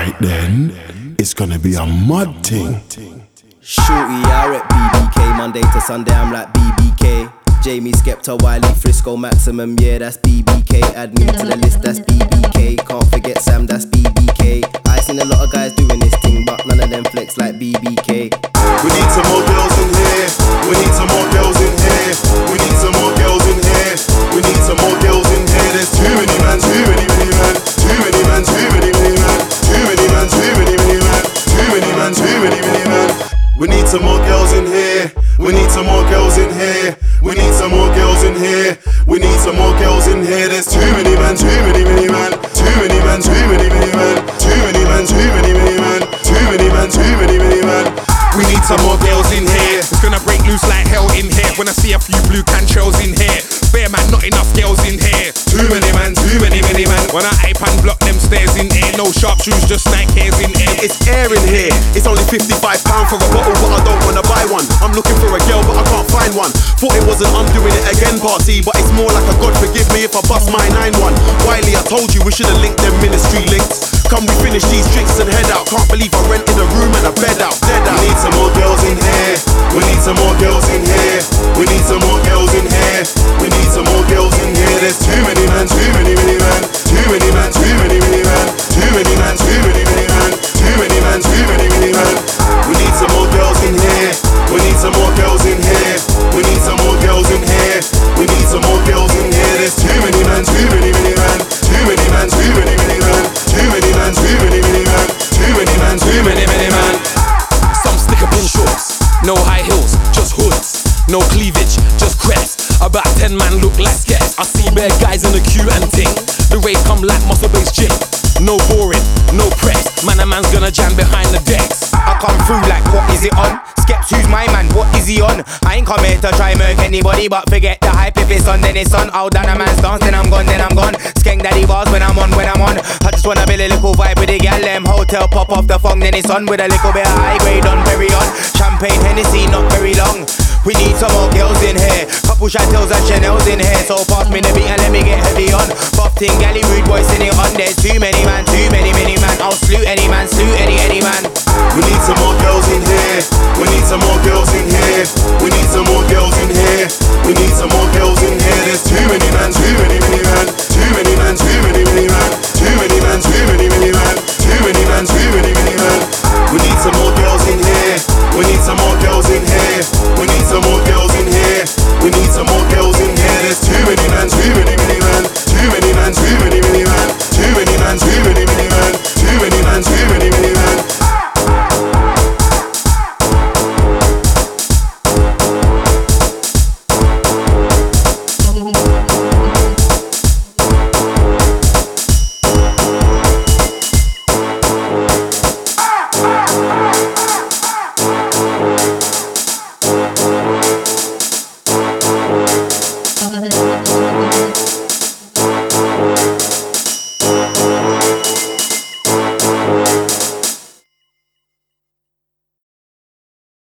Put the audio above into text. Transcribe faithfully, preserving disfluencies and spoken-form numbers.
Alright then, it's gonna be a mud ting. Shorty, I rep B B K. Monday to Sunday, I'm like B B K. Jamie, Skepta, Wiley, Frisco, Maximum, yeah, that's B B K. Add me to the list, that's B B K. Can't forget Sam, that's B B K. I seen a lot of guys doing this thing, but none of them flex like B B K. We need some more girls in here. We need some more girls in here. We need some more girls in here. We need some more girls in here. There's too many man, too many, many man. Too many man, too many, many man. Too many man, too many, many man. Too many man, too many, many man. We need some more girls in here. We need some more girls in here. We need some more girls in here. We need some more girls in here. There's too many man, too many, many man. Too many man, too many, many man. Too many man, too many, many man. Too many man, too many, many man. We need some more girls in here. It's gonna break loose like hell in here. When I see a few blue cantrels in here. Fair man, not enough girls in here. Too many man, too many, many man. When I ape and block them stairs in here. No sharp shoes, just Nike hairs in here. It's air in here. It's only fifty-five pounds for a bottle, but I don't wanna buy one. I'm looking for a girl, but I can't find one. Thought it wasn't I'm doing it again party, but it's more like a God forgive me if I bust my nine one. Wiley, I told you we should've linked them ministry links. Come we finish these drinks and head out. Can't believe I rented a room and a bed out. Dead out. We need some more girls in here. We need some more girls in here. We need some more girls in here. We need some more girls in here. There's too many man, too many, many man. Too many man, too many, many man. Too many man, too many, many man. Too many man, too many, many man. We need some more girls in here. We need some more girls in here. We need some more girls in here. We need some more girls in here. There's too many man, too many, many man. Too many man, too many, many man. Too many man, too many, many man. Too many man, too many, many man. Some sticker pin shorts, no high heels, just hoods. No cleavage, just crest. About ten man look like skets. I see bare guys in the queue and ting. The rave come like muscle based gym. No boring, no press. Man a man's gonna jam behind the decks. I come through like what is it on? Skeps, who's my man, what is he on? I ain't come here to try murk anybody, but forget the hype. If it's on then it's on. I'll down a man's dance, then I'm gone, then I'm gone. Skank daddy bars when I'm on, when I'm on. I just wanna build a little vibe with the gal. Them hotel pop off the phone, then it's on. With a little bit of high grade on, very on. Champagne, Hennessy, not very long. We need some more girls in here. Couple Chantels and Chanel's in here. So pass me the beat and let me get heavy on. Buff ting, galley, rude boy sitting on. There's too many man, too many, many man. I'll salute any man, salute any, any man. We need some more girls in here. We need some more girls in here. We need some more girls in here. We need some more girls in here. There's too many man, too many, many man. Too many man, too many, many man. Too many man, too many, many